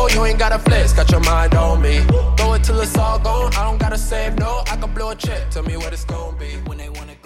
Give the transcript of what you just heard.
you ain't gotta flex, got your mind on me. Throw it till it's all gone, I don't gotta save, no, I can blow a check. Tell me what it's gonna be when they wanna